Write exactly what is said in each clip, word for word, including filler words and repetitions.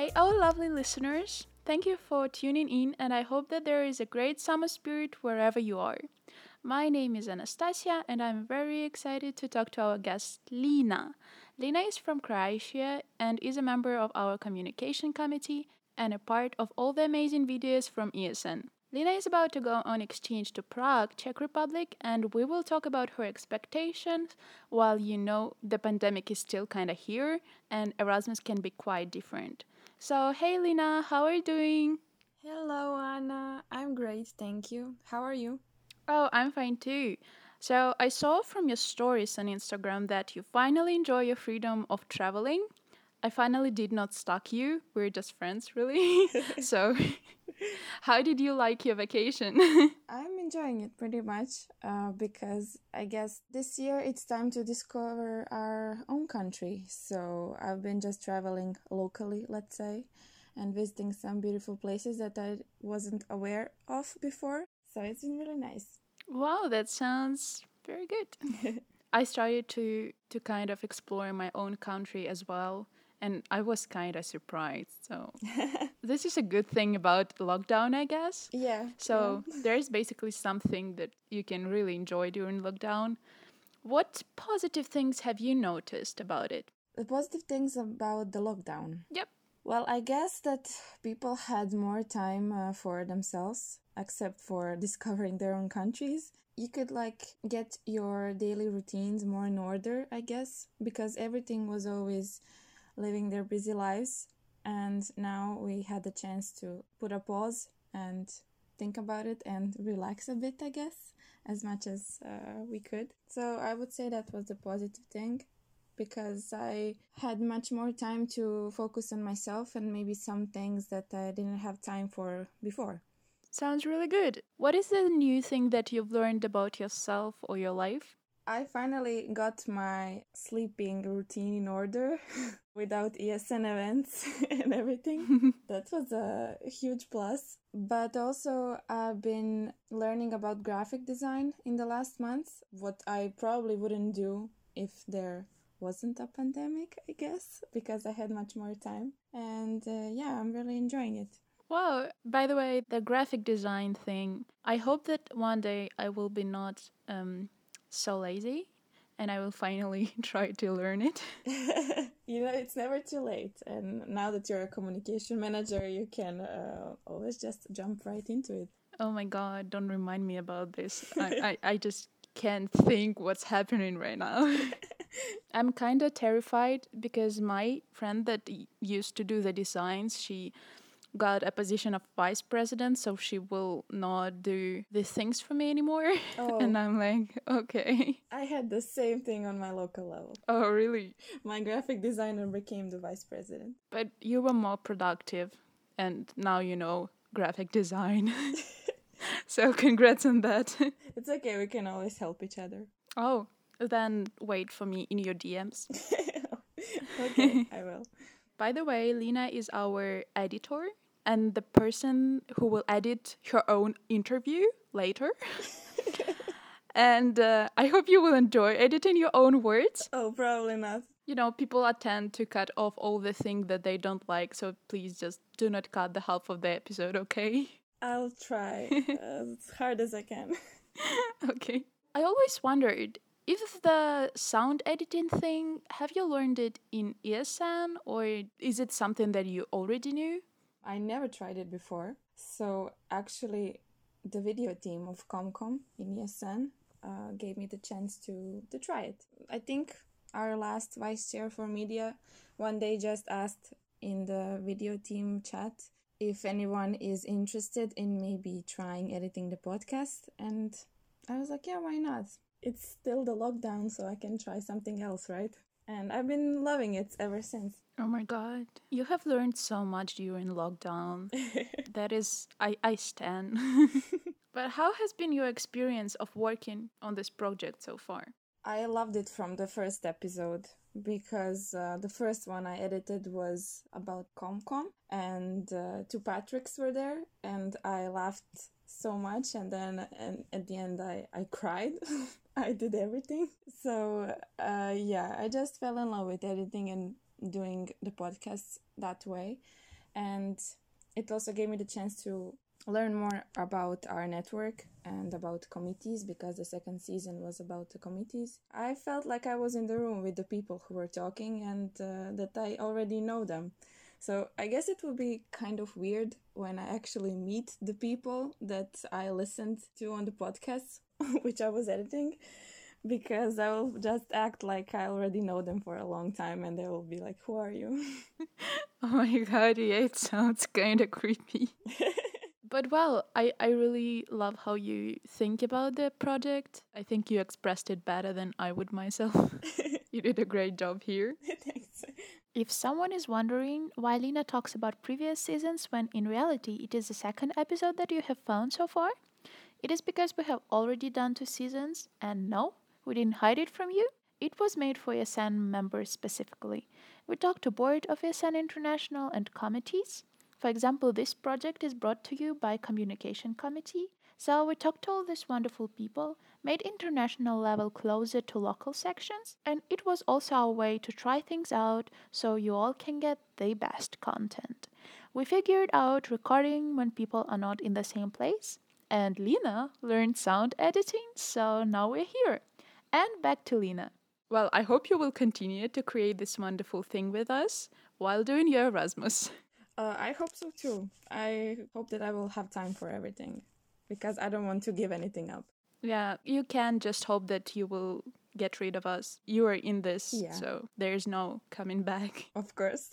Hey, all lovely listeners. Thank you for tuning in, and I hope that there is a great summer spirit wherever you are. My name is Anastasia, and I'm very excited to talk to our guest, Lina. Lina is from Croatia and is a member of our communication committee and a part of all the amazing videos from E S N. Lina is about to go on exchange to Prague, Czech Republic, and we will talk about her expectations while you know the pandemic is still kind of here and Erasmus can be quite different. So, hey Lina, how are you doing? Hello, Anna. I'm great, thank you. How are you? Oh, I'm fine too. So, I saw from your stories on Instagram that you finally enjoy your freedom of traveling. I finally did not stalk you. We're just friends, really. So, how did you like your vacation? I'm enjoying it pretty much uh, because I guess this year it's time to discover our own country. So I've been just traveling locally, let's say, and visiting some beautiful places that I wasn't aware of before. So it's been really nice. Wow, that sounds very good. I started to to kind of explore my own country as well, and I was kind of surprised. So this is a good thing about lockdown, I guess. Yeah, So yeah. there is basically something that you can really enjoy during lockdown. What positive things have you noticed about it? The positive things about the lockdown. Yep. Well, I guess that people had more time uh, for themselves, except for discovering their own countries. You could like get your daily routines more in order, I guess, because everything was always living their busy lives. And now we had the chance to put a pause and think about it and relax a bit, I guess, as much as uh, we could. So I would say that was the positive thing because I had much more time to focus on myself and maybe some things that I didn't have time for before. Sounds really good. What is the new thing that you've learned about yourself or your life? I finally got my sleeping routine in order without E S N events and everything. That was a huge plus. But also, I've been learning about graphic design in the last months, what I probably wouldn't do if there wasn't a pandemic, I guess, because I had much more time. And uh, yeah, I'm really enjoying it. Wow, by the way, the graphic design thing, I hope that one day I will be not um, so lazy and I will finally try to learn it. You know, it's never too late. And now that you're a communication manager, you can uh, always just jump right into it. Oh my god, don't remind me about this. I, I, I just can't think what's happening right now. I'm kind of terrified because my friend that y- used to do the designs, she got a position of vice president, so she will not do the things for me anymore. And Oh, I'm like, okay. I had the same thing on my local level. Oh, really? My graphic designer became the vice president. But you were more productive, and now you know graphic design. So congrats on that. It's okay, we can always help each other. Oh, then wait for me in your D Ms. Okay, I will. By the way, Lina is our editor and the person who will edit her own interview later. And uh, I hope you will enjoy editing your own words. Oh, probably not. You know, people are tend to cut off all the things that they don't like, so please just do not cut the half of the episode, okay? I'll try as hard as I can. Okay. I always wondered if the sound editing thing, have you learned it in E S N or is it something that you already knew? I never tried it before. So actually, the video team of Comcom in E S N uh, gave me the chance to, to try it. I think our last vice chair for media one day just asked in the video team chat if anyone is interested in maybe trying editing the podcast. And I was like, yeah, why not? It's still the lockdown, so I can try something else, right? And I've been loving it ever since. Oh my god. You have learned so much during lockdown. That is, I, I stand. But how has been your experience of working on this project so far? I loved it from the first episode because uh, the first one I edited was about Comcom and uh, two Patricks were there and I laughed so much and then and at the end I, I cried. I did everything. So uh, yeah, I just fell in love with editing and doing the podcasts that way. And it also gave me the chance to learn more about our network and about committees, because the second season was about the committees. I felt like I was in the room with the people who were talking and uh, that I already know them. So I guess it will be kind of weird when I actually meet the people that I listened to on the podcast, which I was editing, because I will just act like I already know them for a long time and they will be like, who are you? Oh my god, yeah, it sounds kind of creepy. But well, I, I really love how you think about the project. I think you expressed it better than I would myself. You did a great job here. Thanks. If someone is wondering why Lena talks about previous seasons when in reality it is the second episode that you have found so far, it is because we have already done two seasons, and no, we didn't hide it from you. It was made for E S N members specifically. We talked to board of E S N International and committees. For example, this project is brought to you by Communication Committee. So we talked to all these wonderful people, made international level closer to local sections, and it was also our way to try things out so you all can get the best content. We figured out recording when people are not in the same place, and Lena learned sound editing, so now we're here. And back to Lena. Well, I hope you will continue to create this wonderful thing with us while doing your Erasmus. Uh, I hope so too. I hope that I will have time for everything, because I don't want to give anything up. Yeah, you can just hope that you will get rid of us. You are in this, Yeah. so there's no coming back. Of course.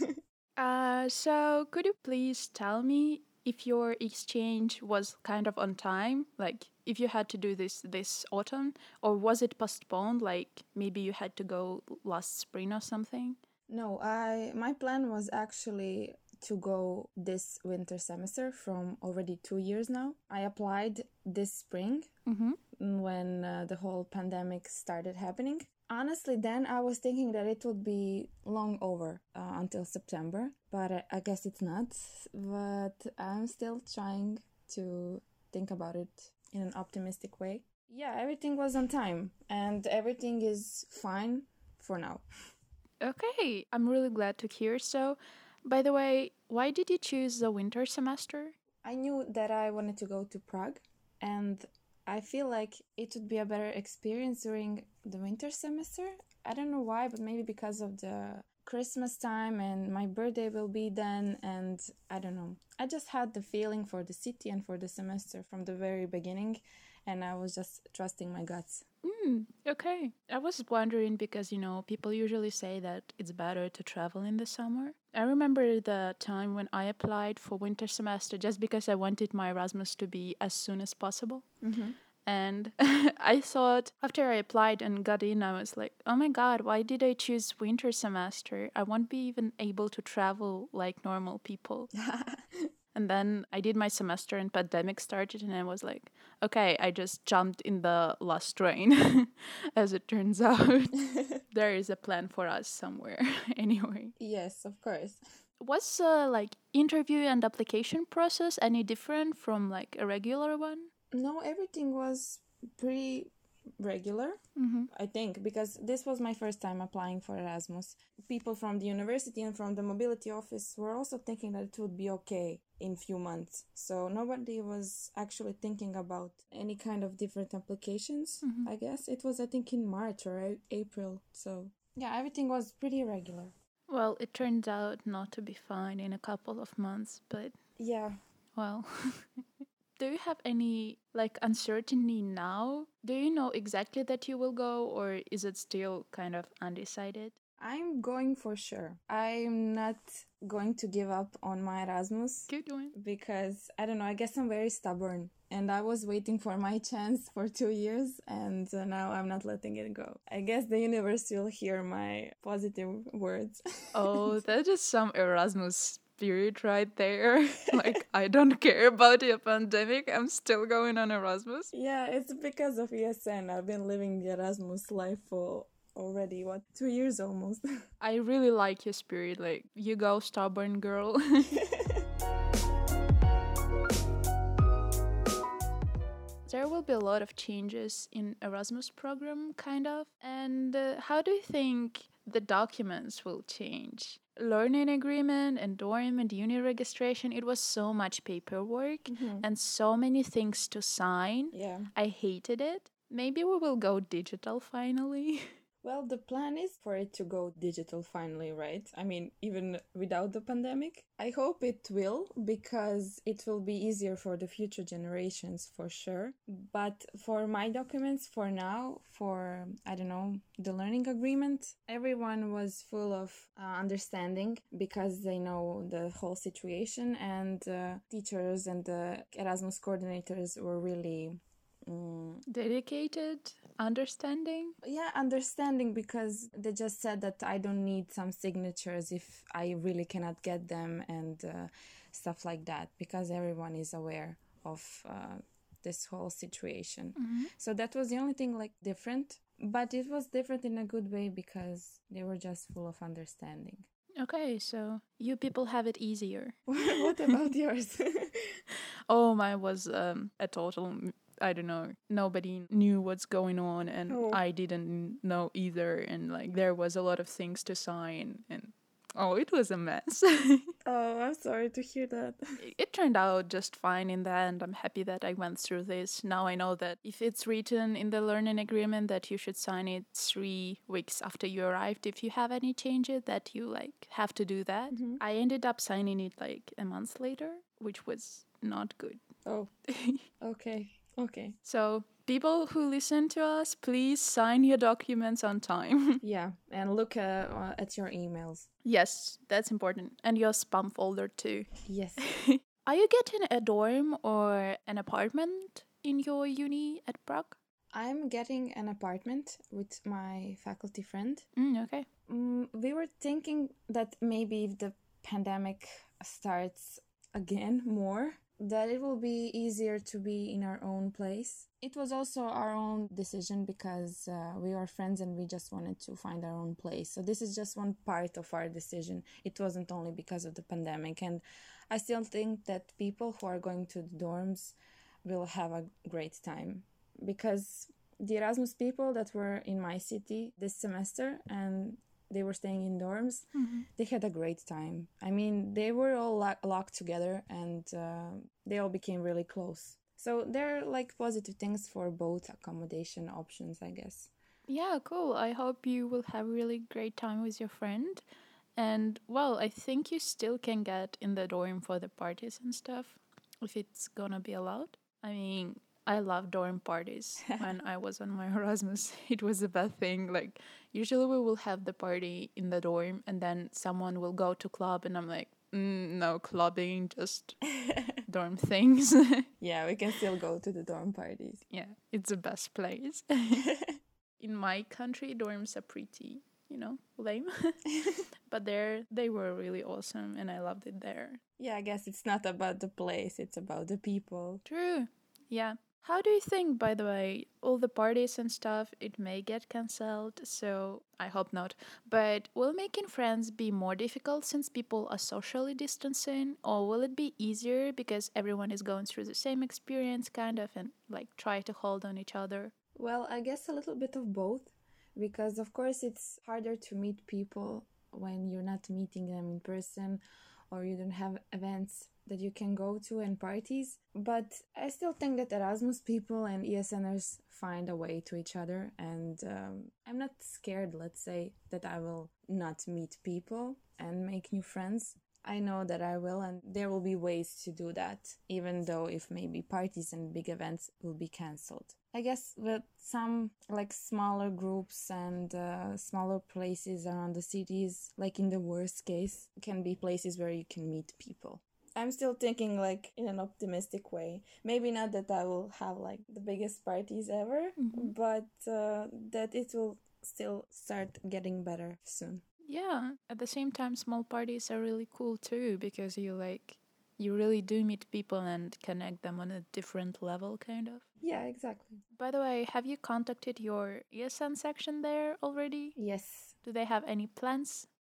Uh, so could you please tell me if your exchange was kind of on time? Like, if you had to do this this autumn, or was it postponed? Like, maybe you had to go last spring or something? No, I my plan was actually to go this winter semester from already two years now. I applied this spring Mm-hmm. when uh, the whole pandemic started happening. Honestly, then I was thinking that it would be long over uh, until September, but I, I guess it's not. But I'm still trying to think about it in an optimistic way. Yeah, everything was on time and everything is fine for now. Okay, I'm really glad to hear so. By the way, why did you choose the winter semester? I knew that I wanted to go to Prague, and I feel like it would be a better experience during the winter semester. I don't know why, but maybe because of the Christmas time and my birthday will be then, and I don't know. I just had the feeling for the city and for the semester from the very beginning, and I was just trusting my guts. Mm, okay. I was wondering because, you know, people usually say that it's better to travel in the summer. I remember the time when I applied for winter semester just because I wanted my Erasmus to be as soon as possible. Mm-hmm. And I thought after I applied and got in, I was like, oh my God, why did I choose winter semester? I won't be even able to travel like normal people. And then I did my semester and pandemic started and I was like, okay, I just jumped in the last train. As it turns out, there is a plan for us somewhere anyway. Yes, of course. Was uh, like interview and application process any different from like a regular one? No, everything was pretty regular, Mm-hmm. I think, because this was my first time applying for Erasmus. People from the university and from the mobility office were also thinking that it would be okay in few months. So nobody was actually thinking about any kind of different applications, Mm-hmm. I guess. It was, I think, in March or a- April. So yeah, everything was pretty regular. Well, it turned out not to be fine in a couple of months, but Yeah. well. Do you have any like uncertainty now? Do you know exactly that you will go, or is it still kind of undecided? I'm going for sure. I'm not going to give up on my Erasmus. Good one. Because I don't know, I guess I'm very stubborn and I was waiting for my chance for two years and uh, now I'm not letting it go. I guess the universe will hear my positive words. Oh, that is some Erasmus spirit right there. Like, I don't care about the pandemic, I'm still going on Erasmus. Yeah, it's because of E S N. I've been living the Erasmus life for already, what, two years almost. I really like your spirit, like, you go stubborn girl. There will be a lot of changes in Erasmus program, kind of. And uh, how do you think the documents will change? learning agreement and dorm and uni registration, it was so much paperwork Mm-hmm. and so many things to sign. Yeah. I hated it. Maybe we will go digital finally. Well, the plan is for it to go digital finally, right? I mean, even without the pandemic. I hope it will because it will be easier for the future generations for sure. But for my documents for now, for, I don't know, the learning agreement, everyone was full of uh, understanding because they know the whole situation, and uh, teachers and the Erasmus coordinators were really Mm, dedicated, understanding. yeah, understanding because they just said that I don't need some signatures if I really cannot get them and uh, stuff like that because everyone is aware of uh, this whole situation. Mm-hmm. So that was the only thing like different, but it was different in a good way because they were just full of understanding. Okay, so you people have it easier. What about yours? Oh, mine was um, a total, I don't know, nobody knew what's going on, and Oh. I didn't know either, and like there was a lot of things to sign, and oh, it was a mess. Oh, I'm sorry to hear that. It, it turned out just fine in the end. I'm happy that I went through this. Now I know that if it's written in the learning agreement that you should sign it three weeks after you arrived, if you have any changes, that you like have to do that. Mhm. I ended up signing it like a month later, which was not good. Oh, okay, okay. So, people who listen to us, please sign your documents on time. Yeah, and look uh, uh, at your emails. Yes, that's important. And your spam folder too. Yes. Are you getting a dorm or an apartment in your uni at Prague? I'm getting an apartment with my faculty friend. Mm, okay. Mm, we were thinking that maybe if the pandemic starts again more, that it will be easier to be in our own place. It was also our own decision because uh, we were friends and we just wanted to find our own place. So this is just one part of our decision. It wasn't only because of the pandemic. And I still think that people who are going to the dorms will have a great time because the Erasmus people that were in my city this semester and they were staying in dorms, Mm-hmm. they had a great time. I mean, they were all lo- locked together and uh, they all became really close. So there are like positive things for both accommodation options, I guess. Yeah, cool. I hope you will have a really great time with your friend. And well, I think you still can get in the dorm for the parties and stuff if it's gonna be allowed. I mean, I love dorm parties. When I was on my Erasmus, it was the best thing. Like, usually we will have the party in the dorm and then someone will go to club, and I'm like, mm, no clubbing, just dorm things. Yeah, we can still go to the dorm parties. Yeah, it's the best place. In my country, dorms are pretty, you know, lame. But there, they were really awesome, and I loved it there. Yeah, I guess it's not about the place, it's about the people. True. Yeah. How do you think, by the way, all the parties and stuff, it may get cancelled, so I hope not. But will making friends be more difficult since people are socially distancing, or will it be easier because everyone is going through the same experience, kind of, and like try to hold on each other? Well, I guess a little bit of both, because of course it's harder to meet people when you're not meeting them in person or you don't have events that you can go to and parties. But I still think that Erasmus people and ESNers find a way to each other, and um, I'm not scared, let's say, that I will not meet people and make new friends. I know that I will, and there will be ways to do that, even though if maybe parties and big events will be cancelled. I guess with some like smaller groups and uh, smaller places around the cities, like in the worst case, can be places where you can meet people. I'm still thinking like in an optimistic way. Maybe not that I will have like the biggest parties ever, Mhm. but uh, that it will still start getting better soon. Yeah, at the same time, small parties are really cool too because you like, you really do meet people and connect them on a different level, kind of. Yeah, exactly. By the way, have you contacted your E S N section there already? Yes. Do they have any plans?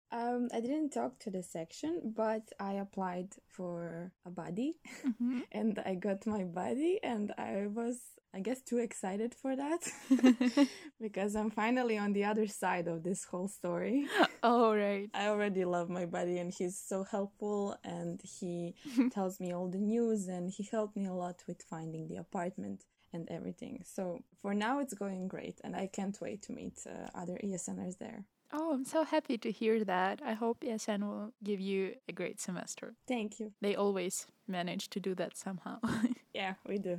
Um, I didn't talk to the section, but I applied for a buddy Mm-hmm. and I got my buddy, and I was, I guess, too excited for that because I'm finally on the other side of this whole story. Oh, right. I already love my buddy, and he's so helpful, and he tells me all the news, and he helped me a lot with finding the apartment and everything. So for now, it's going great, and I can't wait to meet uh, other ESNers there. Oh, I'm so happy to hear that. I hope E S N will give you a great semester. Thank you. They always manage to do that somehow. Yeah, we do.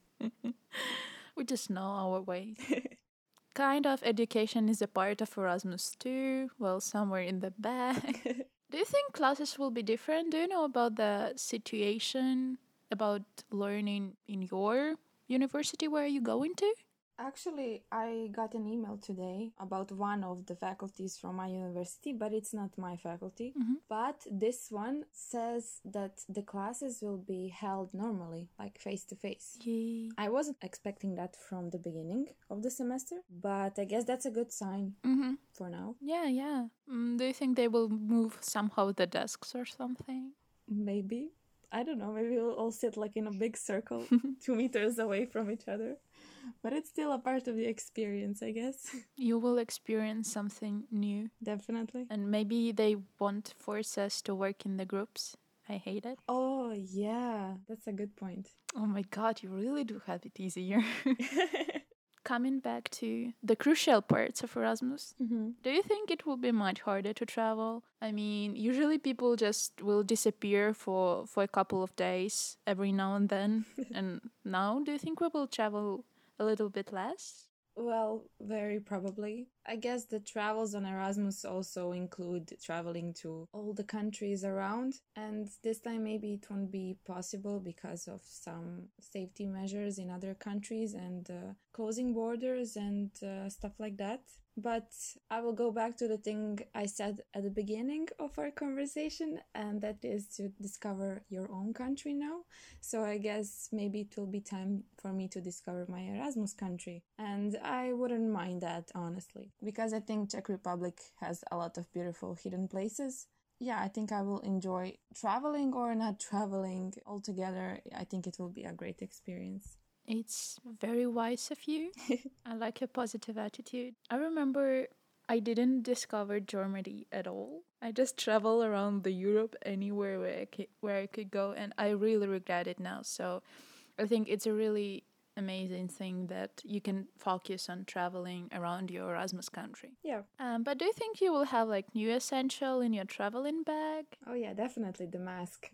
We just know our way. Kind of education is a part of Erasmus too, well, somewhere in the back. Do you think classes will be different? Do you know about the situation about learning in your university where you go into? Actually, I got an email today about one of the faculties from my university, but it's not my faculty. Mm-hmm. But this one says that the classes will be held normally, like face to face. Yay. I wasn't expecting that from the beginning of the semester, but I guess that's a good sign Mm-hmm. for now. Yeah, yeah. Mm, do you think they will move somehow the desks or something? Maybe. I don't know. Maybe we'll all sit like in a big circle, two meters away from each other. But it's still a part of the experience, I guess. You will experience something new. Definitely. And maybe they won't force us to work in the groups. I hate it. Oh, yeah. That's a good point. Oh my god, you really do have it easier. Coming back to the crucial parts of Erasmus, Mm-hmm. do you think it will be much harder to travel? I mean, usually people just will disappear for, for a couple of days every now and then. And now, do you think we will travel a little bit less? Well, very probably. I guess the travels on Erasmus also include traveling to all the countries around, and this time maybe it won't be possible because of some safety measures in other countries and uh, closing borders and uh, stuff like that. But I will go back to the thing I said at the beginning of our conversation, and that is to discover your own country now. So I guess maybe it will be time for me to discover my Erasmus country. And I wouldn't mind that, honestly, because I think Czech Republic has a lot of beautiful hidden places. Yeah, I think I will enjoy traveling or not traveling altogether. I think it will be a great experience. It's very wise of you. I like your positive attitude. I remember I didn't discover Germany at all. I just travel around the Europe anywhere where I could, where I could go, and I really regret it now. So I think it's a really amazing thing that you can focus on traveling around your Erasmus country. Yeah. Um, but do you think you will have like new essential in your traveling bag? Oh yeah, definitely the mask.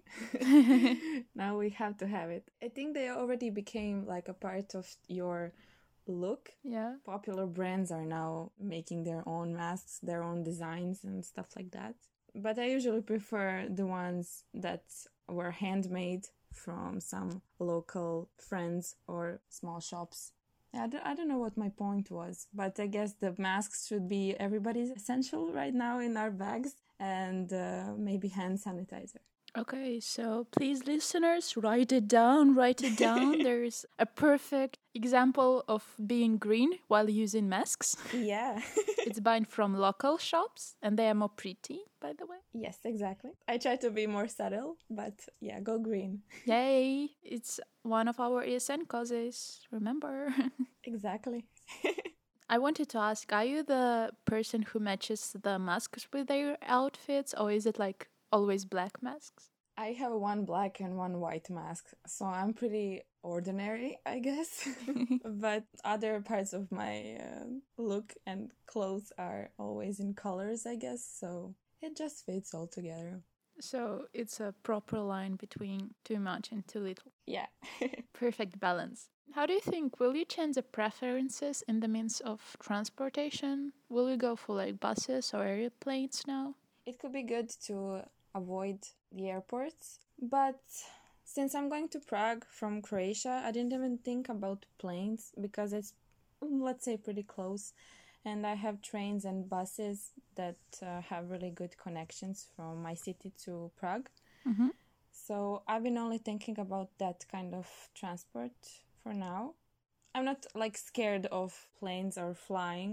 Now we have to have it. I think they already became like a part of your look. Yeah. Popular brands are now making their own masks, their own designs and stuff like that. But I usually prefer the ones that were handmade from some local friends or small shops. I don't, I don't know what my point was, but I guess the masks should be everybody's essential right now in our bags, and uh, maybe hand sanitizer. Okay, so please, listeners, write it down, write it down. There's a perfect example of being green while using masks. Yeah. It's buying from local shops, and they are more pretty, by the way. Yes, exactly. I try to be more subtle, but yeah, go green. Yay! It's one of our E S N causes, remember? Exactly. I wanted to ask, are you the person who matches the masks with their outfits, or is it like always black masks? I have one black and one white mask, so I'm pretty ordinary, I guess. But other parts of my uh, look and clothes are always in colors, I guess, so it just fits all together. So it's a proper line between too much and too little. Yeah. Perfect balance. How do you think, will you change the preferences in the means of transportation? Will you go for like buses or airplanes now? It could be good to avoid the airports, but since I'm going to Prague from Croatia, I didn't even think about planes because it's, let's say, pretty close, and I have trains and buses that uh, have really good connections from my city to Prague. Mm-hmm. So I've been only thinking about that kind of transport for now. I'm not like scared of planes or flying,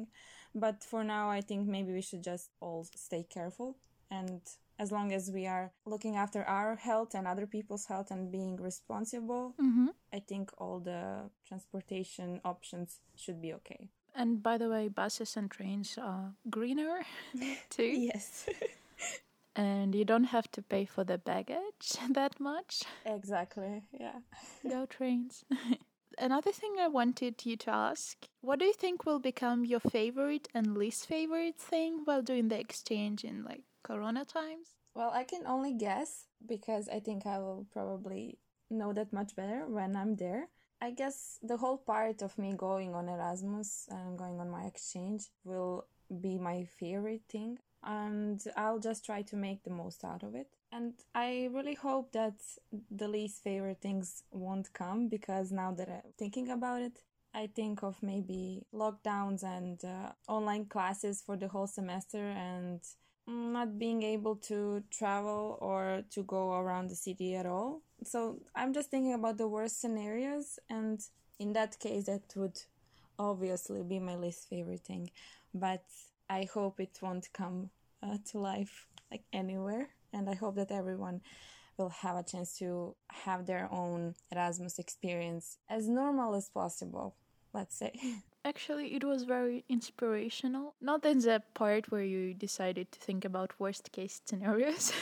But for now, I think maybe we should just all stay careful. And as long as we are looking after our health and other people's health and being responsible, Mm-hmm. I think all the transportation options should be okay. And by the way, buses and trains are greener too. Yes. And you don't have to pay for the baggage that much. Exactly, yeah. Go trains. Another thing I wanted you to ask, what do you think will become your favorite and least favorite thing while doing the exchange in like Corona times? Well, I can only guess because I think I will probably know that much better when I'm there. I guess the whole part of me going on Erasmus and going on my exchange will be my favorite thing, and I'll just try to make the most out of it. And I really hope that the least favorite things won't come, because now that I'm thinking about it, I think of maybe lockdowns and uh, online classes for the whole semester, and not being able to travel or to go around the city at all. So I'm just thinking about the worst scenarios, and in that case, that would obviously be my least favorite thing. But I hope it won't come uh, to life like anywhere, and I hope that everyone will have a chance to have their own Erasmus experience as normal as possible, let's say. Actually, it was very inspirational. Not in the part where you decided to think about worst case scenarios.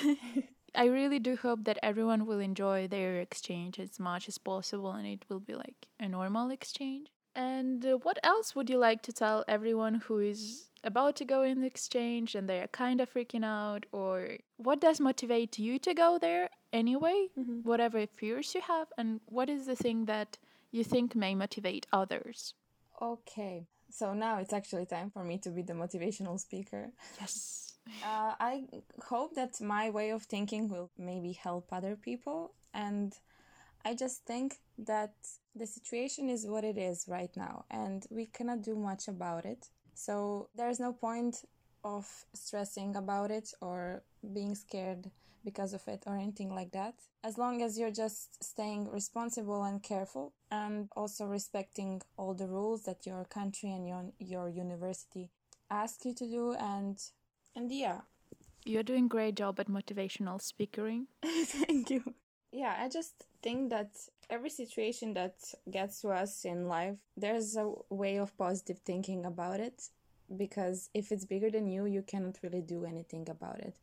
I really do hope that everyone will enjoy their exchange as much as possible and it will be like a normal exchange. And uh, what else would you like to tell everyone who is about to go in the exchange and they are kind of freaking out? Or what does motivate you to go there anyway? Mm-hmm. Whatever fears you have, and what is the thing that you think may motivate others? Okay, so now it's actually time for me to be the motivational speaker. Yes. Uh, I hope that my way of thinking will maybe help other people. And I just think that the situation is what it is right now, and we cannot do much about it. So there's no point of stressing about it or being scared because of it or anything like that. As long as you're just staying responsible and careful, and also respecting all the rules that your country and your, your university ask you to do, and and yeah. You're doing a great job at motivational speaking. Thank you. Yeah, I just think that every situation that gets to us in life, there's a way of positive thinking about it, because if it's bigger than you, you cannot really do anything about it.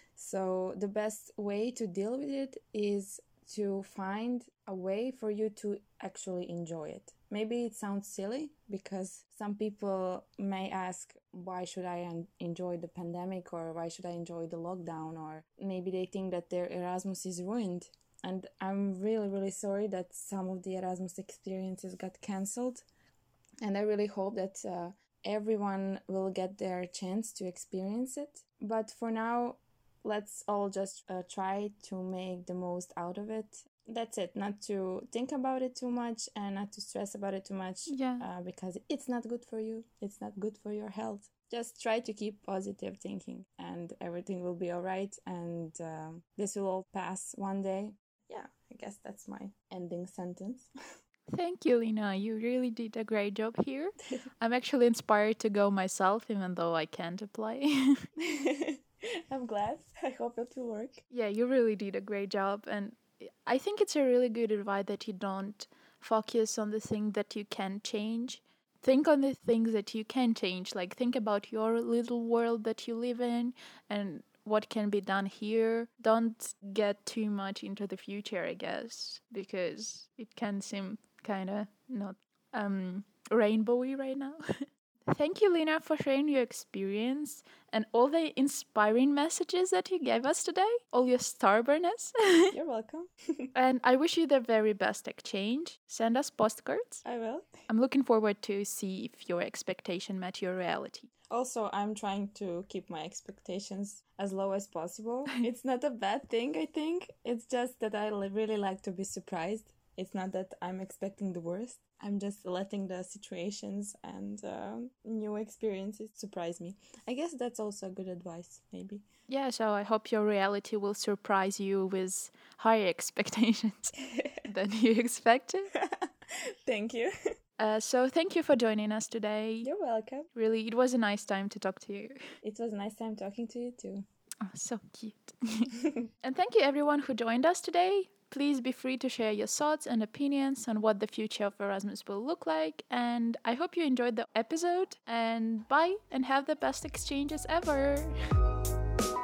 So the best way to deal with it is to find a way for you to actually enjoy it. Maybe it sounds silly, because some people may ask, why should I en- enjoy the pandemic, or why should I enjoy the lockdown, or maybe they think that their Erasmus is ruined. And I'm really, really sorry that some of the Erasmus experiences got cancelled. And I really hope that uh, everyone will get their chance to experience it. But for now, let's all just uh, try to make the most out of it. That's it. Not to think about it too much and not to stress about it too much. Yeah. Uh, because it's not good for you. It's not good for your health. Just try to keep positive thinking, and everything will be all right. And um, this will all pass one day. Yeah, I guess that's my ending sentence. Thank you, Lina. You really did a great job here. I'm actually inspired to go myself, even though I can't apply. I'm glad. I hope it will work. Yeah, you really did a great job. And I think it's a really good advice that you don't focus on the thing that you can change. Think on the things that you can change. Like, think about your little world that you live in and what can be done here. Don't get too much into the future, I guess, because it can seem kind of not um rainbowy right now. Thank you, Lina, for sharing your experience and all the inspiring messages that you gave us today, all your stubbornness. You're welcome. And I wish you the very best exchange. Send us postcards. I will. I'm looking forward to see if your expectation met your reality. Also, I'm trying to keep my expectations as low as possible. It's not a bad thing, I think. It's just that I li- really like to be surprised. It's not that I'm expecting the worst. I'm just letting the situations and uh, new experiences surprise me. I guess that's also good advice, maybe. Yeah, so I hope your reality will surprise you with higher expectations than you expected. Thank you. Uh, so thank you for joining us today. You're welcome. Really, it was a nice time to talk to you. It was a nice time talking to you too. Oh, so cute. And thank you everyone who joined us today. Please be free to share your thoughts and opinions on what the future of Erasmus will look like. And I hope you enjoyed the episode. And bye, and have the best exchanges ever.